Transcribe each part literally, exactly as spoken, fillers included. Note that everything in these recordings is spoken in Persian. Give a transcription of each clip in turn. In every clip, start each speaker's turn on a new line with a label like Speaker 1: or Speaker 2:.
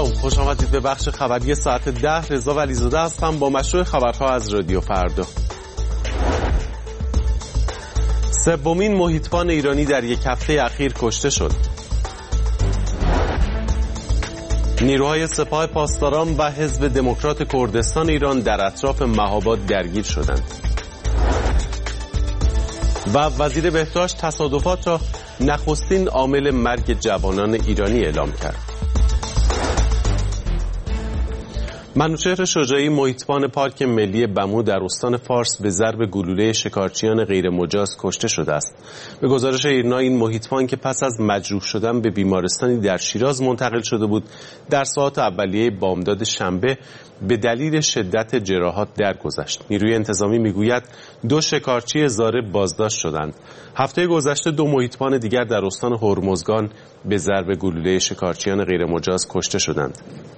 Speaker 1: خوش آمدید به بخش خبری ساعت ده. رضا ولیزاده هستم با مشروع خبرها از رادیو فردا. سومین محیطبان ایرانی در یک هفته اخیر کشته شد. نیروهای سپاه پاسداران و حزب دموکرات کردستان ایران در اطراف مهاباد درگیر شدند. و وزیر بهداشت تصادفات را نخستین عامل مرگ جوانان ایرانی اعلام کرد. منوچهر شجاعی محیطبان پارک ملی بمو در استان فارس به ضرب گلوله شکارچیان غیر مجاز کشته شده است. به گزارش ایرنا این محیطبان که پس از مجروح شدن به بیمارستانی در شیراز منتقل شده بود، در ساعات اولیه بامداد شنبه به دلیل شدت جراحات درگذشت. نیروی انتظامی میگوید دو شکارچی ضارب بازداشت شدند. هفته گذشته دو محیطبان دیگر در استان هرمزگان به ضرب گلوله شکارچیان غیر مجاز کشته شدند.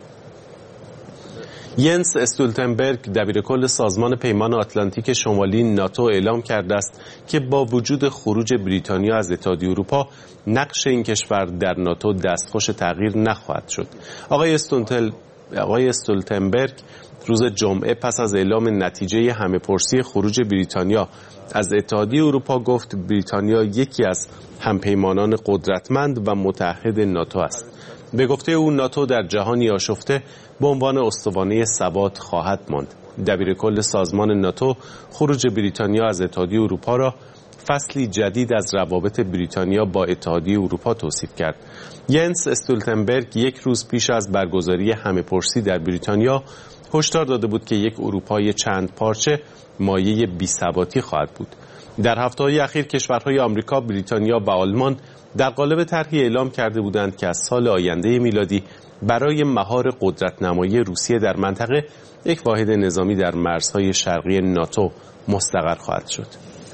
Speaker 1: ینس استولتنبرگ دبیرکل سازمان پیمان آتلانتیک شمالی ناتو اعلام کرده است که با وجود خروج بریتانیا از اتحادیه اروپا، نقش این کشور در ناتو دستخوش تغییر نخواهد شد. آقای استولتل آقای استولتنبرگ روز جمعه پس از اعلام نتیجه همه‌پرسی خروج بریتانیا از اتحادیه اروپا گفت بریتانیا یکی از همپیمانان قدرتمند و متحد ناتو است. به گفته او ناتو در جهانی آشفته به عنوان استوانه ثبات خواهد ماند. دبیرکل سازمان ناتو خروج بریتانیا از اتحادیه اروپا را فصلی جدید از روابط بریتانیا با اتحادیه اروپا توصیف کرد. ینس استولتنبرگ یک روز پیش از برگزاری همه‌پرسی در بریتانیا هشدار داده بود که یک اروپای چند پارچه مایه بی‌ثباتی خواهد بود. در هفته‌های اخیر کشورهای آمریکا، بریتانیا و آلمان در قالب طرحی اعلام کرده بودند که از سال آینده میلادی برای مهار قدرت‌نمایی روسیه در منطقه یک واحد نظامی در مرزهای شرقی ناتو مستقر خواهد شد.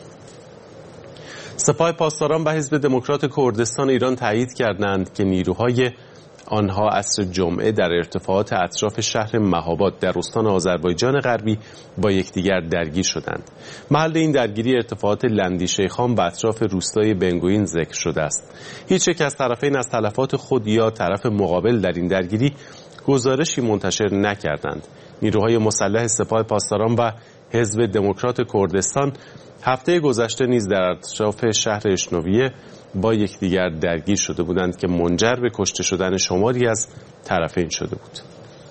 Speaker 1: سپاه پاسداران و حزب دموکرات کردستان ایران تایید کردند که نیروهای آنها عصر جمعه در ارتفاعات اطراف شهر مهاباد در استان آذربایجان غربی با یکدیگر درگیر شدند. محل این درگیری ارتفاعات لندی شیخان و اطراف روستای بنگوین ذکر شده است. هیچ یک از طرفین از تلفات خود یا طرف مقابل در این درگیری گزارشی منتشر نکردند. نیروهای مسلح سپاه پاسداران و حزب دموکرات کردستان هفته گذشته نیز در اطراف شهر اشنویه با یکدیگر درگیر شده بودند که منجر به کشته شدن شماری از طرفین شده بود.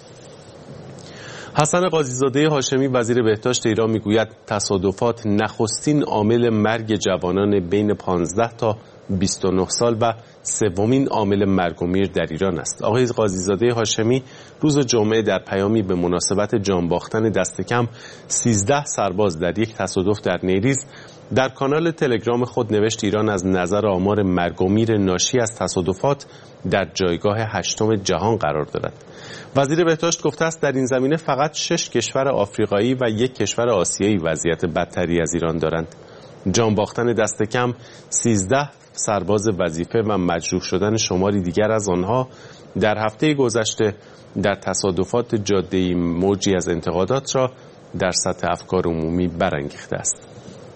Speaker 1: حسن قاضیزاده هاشمی وزیر بهداشت ایران میگوید تصادفات نخستین عامل مرگ جوانان بین پانزده تا بیست و نه سال و سومین عامل مرگ و میر در ایران است. آقای قاضیزاده هاشمی روز جمعه در پیامی به مناسبت جان باختن دست کم سیزده سرباز در یک تصادف در نیریز در کانال تلگرام خود نوشت ایران از نظر آمار مرگ و میر ناشی از تصادفات در جایگاه هشتم جهان قرار دارد. وزیر بهداشت گفته است در این زمینه فقط شش کشور آفریقایی و یک کشور آسیایی وضعیت بدتری از ایران دارند. جان باختن دست کم سیزده سرباز وظیفه و مجروح شدن شماری دیگر از آنها در هفته گذشته در تصادفات جاده‌ای موجی از انتقادات را در سطح افکار عمومی برانگیخته است.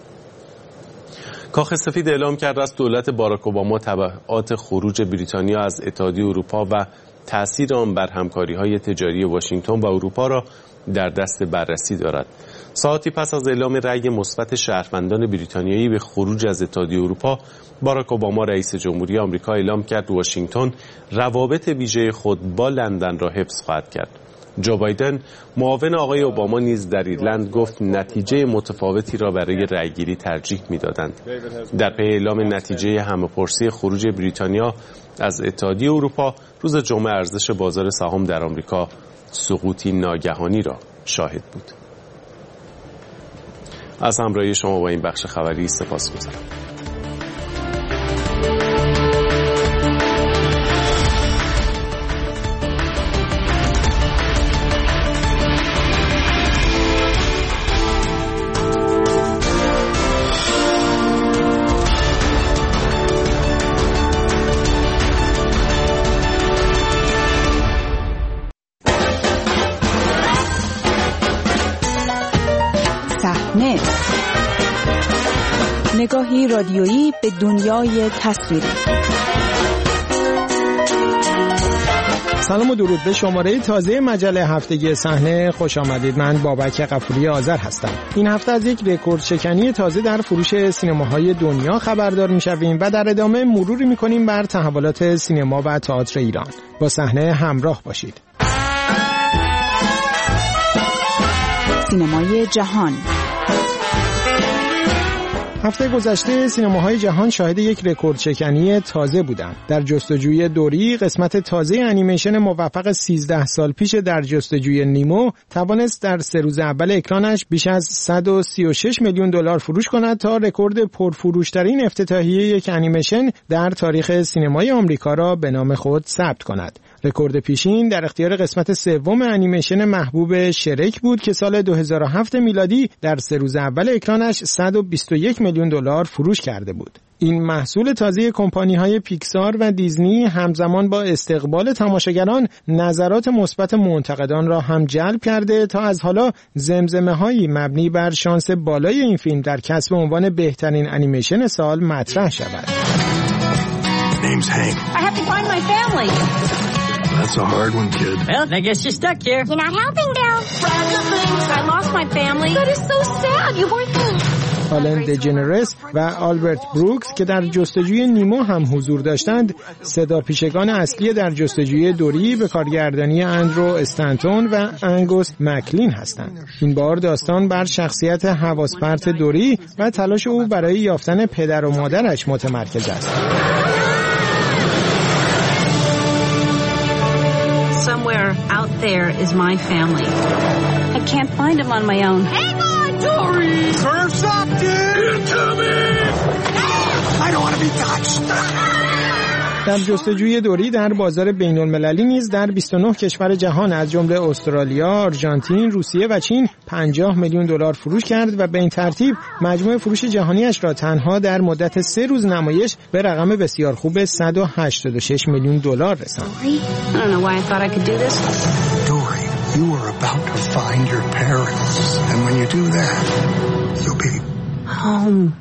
Speaker 1: کاخ سفید اعلام کرده است دولت باراک اوباما تبعات خروج بریتانیا از اتحادیه اروپا و تأثیر آن بر همکاری‌های تجاری واشنگتن و اروپا را در دست بررسی دارد. ساعتی پس از اعلام رأی مثبت شهروندان بریتانیایی به خروج از اتحادیه اروپا، باراک اوباما رئیس جمهوری آمریکا اعلام کرد واشنگتن روابط ویژه خود با لندن را حفظ خواهد کرد. جو بایدن معاون آقای اوباما نیز در ایرلند گفت نتیجه متفاوتی را برای رأیگیری ترجیح می‌دادند. در پی اعلام نتیجه همه‌پرسی خروج بریتانیا از اتحادیه اروپا، روز جمعه ارزش بازار سهام در آمریکا سقوطی ناگهانی را شاهد بود. از همراهی شما با این بخش خبری سپاسگزارم.
Speaker 2: نگاهی رادیویی به دنیای تصویری. سلام و درود به شماره تازه مجله هفتگی صحنه خوش آمدید. من بابک غفوری آذر هستم. این هفته از یک رکورد شکنی تازه در فروش سینماهای دنیا خبردار می‌شویم و در ادامه مروری می‌کنیم بر تحولات سینما و تئاتر ایران. با صحنه همراه باشید.
Speaker 3: سینمای جهان.
Speaker 2: هفته گذشته سینماهای جهان شاهد یک رکورد شکنی تازه بودند. در جستجوی دوری، قسمت تازه انیمیشن موفق سیزده سال پیش در جستجوی نیمو توانست در سه روز اول اکرانش بیش از صد و سی و شش میلیون دلار فروش کند تا رکورد پرفروشترین افتتاحیه یک انیمیشن در تاریخ سینمای آمریکا را به نام خود ثبت کند. رکورد پیشین در اختیار قسمت سوم انیمیشن محبوب شرک بود که سال دو هزار و هفت میلادی در سه روز اول اکرانش صد و بیست و یک میلیون دلار فروش کرده بود. این محصول تازه کمپانی‌های پیکسار و دیزنی همزمان با استقبال تماشاگران نظرات مثبت منتقدان را هم جلب کرده تا از حالا زمزمه‌هایی مبنی بر شانس بالای این فیلم در کسب عنوان بهترین انیمیشن سال مطرح شود.
Speaker 4: Name's Hank.
Speaker 5: I have to find my family.
Speaker 4: That's a hard one, kid.
Speaker 5: Well, I guess you're stuck here. You're not helping, Bill. I lost my family. That is so sad. You weren't there.
Speaker 2: آلن دژنرس و آلبرت بروکس که در جستجوی نیمو هم حضور داشتند، صدا پیشگان اصلی در جستجوی دوری به کارگردانی اندرو استنتون و انگوس مکلین هستند. این بار داستان بر شخصیت حواسپرت دوری و تلاش او برای یافتن پدر و مادرش متمرکز است.
Speaker 5: Somewhere out there is my family. I can't find them on my own. Hang on, Dory!
Speaker 4: Surf's up, dude! Into me! I don't want to be touched!
Speaker 2: در جستجوی دوری در بازار بین المللی نیز در بیست و نه کشور جهان از جمله استرالیا، آرژانتین، روسیه و چین پنجاه میلیون دلار فروش کرد و به این ترتیب مجموع فروش جهانیش را تنها در مدت سه روز نمایش به رقم بسیار خوب صد و هشتاد و شش میلیون دلار رساند.
Speaker 5: I don't know why I thought I could do this.
Speaker 4: Dory, you are about to find your parents. And when you do that, you'll be
Speaker 5: home.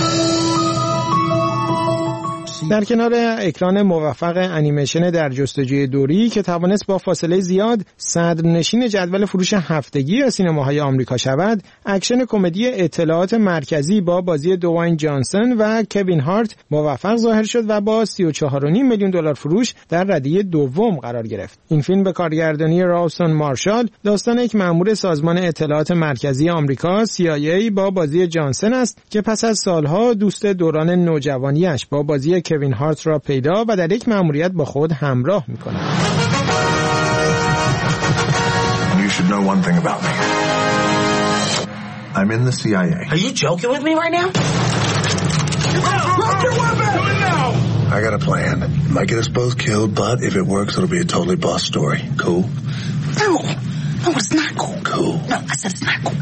Speaker 2: در کنار اکران موفق انیمیشن در جستجوی دوری که توانست با فاصله زیاد صدرنشین جدول فروش هفتگی سینماهای آمریکا شود، اکشن کمدی اطلاعات مرکزی با بازی دوواین جانسون و کوین هارت موفق ظاهر شد و با سی و چهار و نیم میلیون دلار فروش در ردیه دوم قرار گرفت. این فیلم به کارگردانی رالستون مارشال داستان یک مأمور سازمان اطلاعات مرکزی آمریکا سی آی ای با بازی جانسون است که پس از سالها دوست دوران نوجوانیش با بازی کوین هارت را پیدا و در یک مأموریت با خود همراه می‌کند.
Speaker 4: You should know one thing about me. I'm in the C I A.
Speaker 6: Are you joking with me right now?
Speaker 4: Drop your weapon! Do it now! I got a plan. Might get us both killed, but if it works, it'll be a totally boss story. Cool?
Speaker 6: No. No, it's not cool.
Speaker 4: Cool.
Speaker 6: No, I said it's not cool.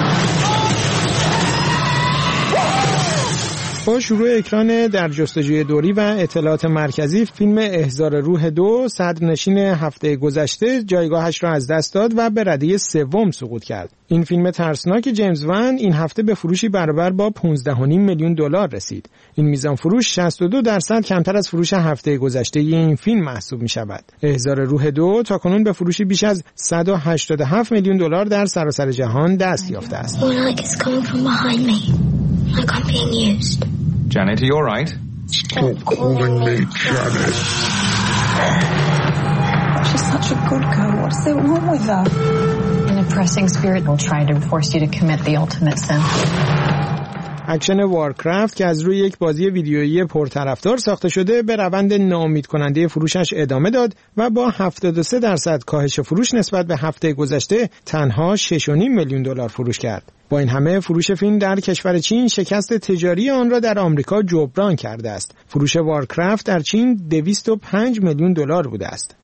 Speaker 2: با شروع اکران در جستجوی دوری و اطلاعات مرکزی، فیلم احضار روح دو صدرنشین هفته گذشته جایگاهش را از دست داد و به ردیه سوم سقوط کرد. این فیلم ترسناک جیمز وان این هفته به فروشی برابر با پانزده و نیم میلیون دلار رسید. این میزان فروش شصت و دو درصد کمتر از فروش هفته گذشته این فیلم محسوب می شود. احضار روح دو تاکنون به فروشی بیش از صد و هشتاد و هفت میلیون دلار در سراسر جهان دست یافته است.
Speaker 7: Like I'm being used.
Speaker 8: Janet, are you all right?
Speaker 4: Stop calling me Janet.
Speaker 7: She's such a good girl. What's so wrong with her? An oppressing spirit will try to force you to commit the ultimate sin.
Speaker 2: اکشن وارکرافت که از روی یک بازی ویدیویی پرطرفدار ساخته شده به روند ناامید کننده فروشش ادامه داد و با هفتاد و سه درصد کاهش فروش نسبت به هفته گذشته تنها شش و نیم میلیون دلار فروش کرد. با این همه فروش فیلم در کشور چین شکست تجاری آن را در آمریکا جبران کرده است. فروش وارکرافت در چین دویست و پنج میلیون دلار بوده است.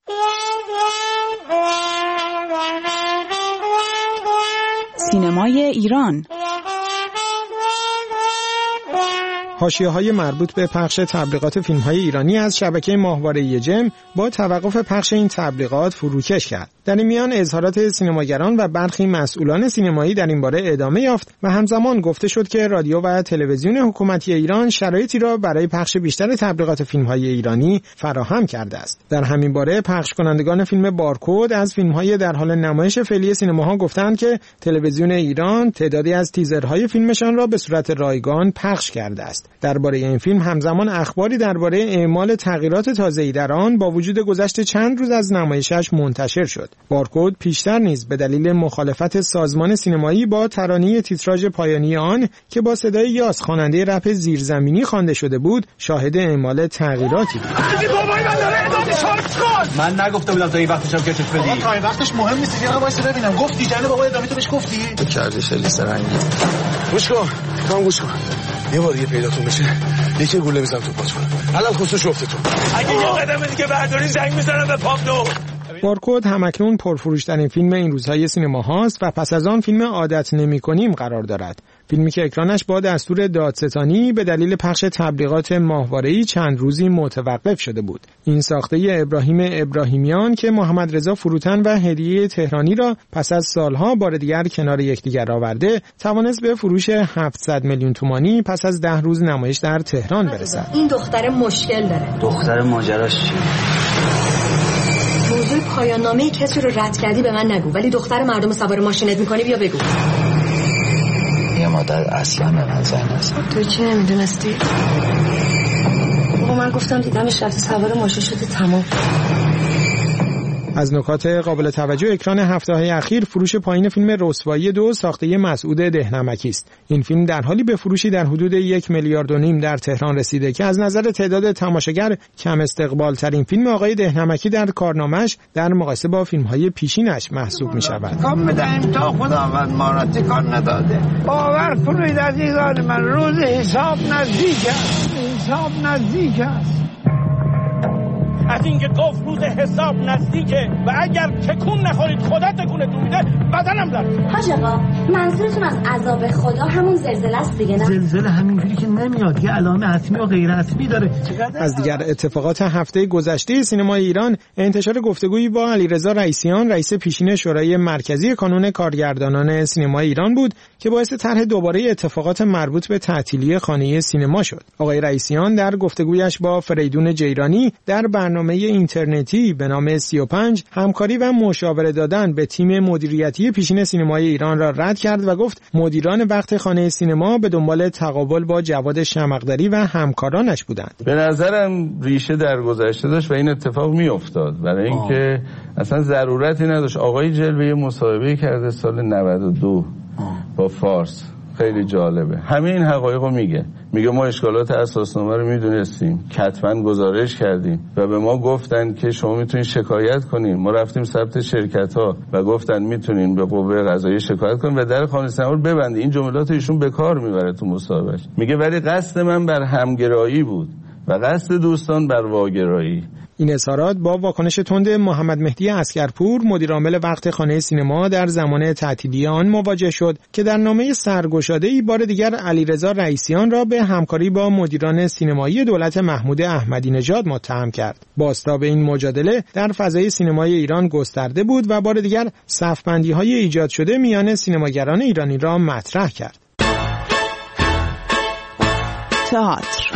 Speaker 3: سینمای ایران.
Speaker 2: حاشیه‌های مربوط به پخش تبلیغات فیلم‌های ایرانی از شبکه ماهواره جم با توقف پخش این تبلیغات فروکش کرد. در این میان اظهارات سینماگران و برخی مسئولان سینمایی در این باره ادامه یافت و همزمان گفته شد که رادیو و تلویزیون حکومتی ایران شرایطی را برای پخش بیشتر تبلیغات فیلم‌های ایرانی فراهم کرده است. در همین باره پخش کنندگان فیلم بارکد از فیلم‌های در حال نمایش فعلی سینماها گفتند که تلویزیون ایران تعدادی از تیزرهای فیلمشان را به صورت رایگان پخش کرده است. درباره این فیلم همزمان اخباری درباره اعمال تغییرات تازه‌ای در آن با وجود گذشت چند روز از نمایشش منتشر شد. بارکد پیشتر نیز به دلیل مخالفت سازمان سینمایی با ترانه تیتراژ پایانی آن که با صدای یاس خواننده رپ زیرزمینی خوانده شده بود، شاهد اعمال تغییراتی بود.
Speaker 3: من نگفته بودم تا این وقتشم کشش بدی.
Speaker 8: تا این وقتش مهم نیست دیگه. وایس ببینم گفتی جناب بابا ادامه تو بهش گفتی؟
Speaker 4: تو کردش لیست رنگی. گوش کن. تو گوش کن. یه بار دیگه پیداتون بشه یکی گوله بزنم تو پاتون. حلال خصوص افتتون.
Speaker 3: اگه یه قدم دیگه برداری زنگ میزنم به پابلو.
Speaker 2: بارکد همکنون پرفروش‌ترین فیلم این روزهای سینما هاست و پس از آن فیلم عادت نمی‌کنیم قرار دارد. فیلمی که اکرانش با دستور دادستانی به دلیل پخش تبلیغات ماهواره‌ای چند روزی متوقف شده بود. این ساخته ابراهیم ابراهیمیان که محمد رضا فروتن و هدیه تهرانی را پس از سالها بار دیگر کنار یکدیگر آورده، توانست به فروش هفتصد میلیون تومانی پس از ده روز نمایش در تهران برسد.
Speaker 9: این دختر مشکل داره.
Speaker 3: دختر ماجراش چیه؟
Speaker 9: موضوع پایان نامه کسی رو رد کردی به من نگو، ولی دختر مردم سوار ماشینت میکنی بیا بگو.
Speaker 4: یه مادر اصلا به من زن نزد.
Speaker 9: تو چی نمیدونستی؟ بابا من گفتم دیدمش رفته سوار ماشین شده تمام.
Speaker 2: از نکات قابل توجه اکران هفته‌های اخیر فروش پایین فیلم رسوایی دو ساخته مسعود دهنمکی است. این فیلم در حالی به فروشی در حدود یک میلیارد و نیم در تهران رسیده که از نظر تعداد تماشاگر کم استقبال ترین فیلم آقای دهنمکی در کارنامه‌اش در مقایسه با فیلم‌های پیشینش محسوب می‌شود.
Speaker 10: کام بدهیم تا خداوند ما را تکان نداده. باور کنید عزیزان من، روز حساب نزدیک است. حساب نزدیک است.
Speaker 11: از اینکه گفت روز حساب نزدیکه و اگر تکون نخورید خدا تکونتون میده بدنم لرزه.
Speaker 9: حاج آقا منظورتون از عذاب خدا همون زلزله است دیگه؟ نه
Speaker 10: زلزله همینجوری که نمیاد، یه علائم حتمی و غیر حتمی داره.
Speaker 2: از دیگر اتفاقات هفته گذشته سینمای ایران انتشار گفتگویی با علیرضا رئیسیان رئیس پیشین شورای مرکزی کانون کارگردانان سینمای ایران بود که باعث طرح دوباره اتفاقات مربوط به تعطیلی خانه سینما شد. آقای رئیسیان در گفتگویش با فریدون جیرانی در برنامه اینترنتی به نام سی و پنج همکاری و مشاوره دادن به تیم مدیریتی پیشین سینمای ایران را رد کرد و گفت مدیران وقت خانه سینما به دنبال تقابل با جواد شمقدری و همکارانش بودند.
Speaker 12: به نظرم ریشه در گذشته داشت و این اتفاق می افتاد برای اینکه اصلا ضرورتی نداشت. آقای جلوه مصاحبه کرده سال نود و دو با فارس، خیلی جالبه، همه این حقایق رو میگه. میگه ما اشکالات اساسنامه رو میدونستیم، کتباً گزارش کردیم و به ما گفتن که شما میتونید شکایت کنین. ما رفتیم ثبت شرکت ها و گفتن میتونین به قوه قضاییه شکایت کنین و در خانه سینما رو ببندید. این جملات ایشون به کار میبره تو مصاحبهش. میگه ولی قصد من بر همگرایی بود و قصد دوستان بر واگرایی.
Speaker 2: این اظهارات با واکنش تند محمد مهدی عسکرپور مدیرعامل وقت خانه سینما در زمان تعطیلی آن مواجه شد که در نامه سرگشاده‌ای بار دیگر علیرضا رئیسیان را به همکاری با مدیران سینمایی دولت محمود احمدی نژاد متهم کرد. بازتاب این مجادله در فضای سینمای ایران گسترده بود و بار دیگر صف‌بندی‌های ایجاد شده میان سینماگران ایرانی را مطرح کرد.
Speaker 13: تئاتر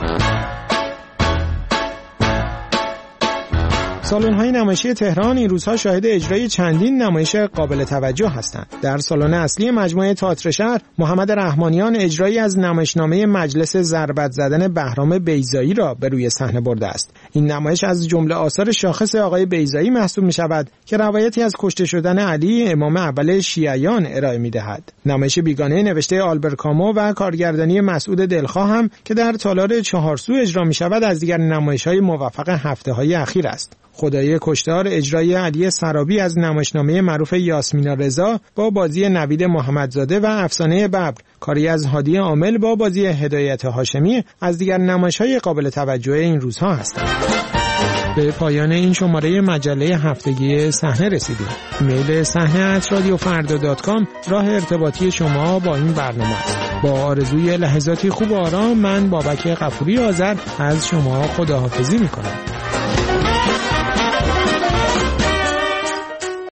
Speaker 2: سالن‌های نمایشی تهران این روزها شاهد اجرای چندین نمایش قابل توجه هستند. در سالن اصلی مجموعه تئاتر شهر، محمد رحمانیان اجرایی از نمایشنامه مجلس ضربت زدن بهرام بیضایی را به روی صحنه برده است. این نمایش از جمله آثار شاخص آقای بیضایی محسوب می‌شود که روایتی از کشته شدن علی امام اول شیعیان ارائه می‌دهد. نمایش بیگانه نوشته آلبر کامو و کارگردانی مسعود دلخواه هم که در تالار چهارسو اجرا می‌شود از دیگر نمایش‌های موفق هفته‌های اخیر است. خدای کشتار اجرای علی سرابی از نمایشنامه معروف یاسمینا رضا با بازی نوید محمدزاده و افسانه ببر کاری از هادی عامل با بازی هدایت هاشمی از دیگر نمایش‌های قابل توجه این روزها هستند. به پایان این شماره مجله هفتگی صحنه رسیدیم. ایمیل صحنه ات رادیو فردا دات کام راه ارتباطی شما با این برنامه است. با آرزوی لحظاتی خوب و آرام، من بابک غفوری آذر از شما خداحافظی میکنم.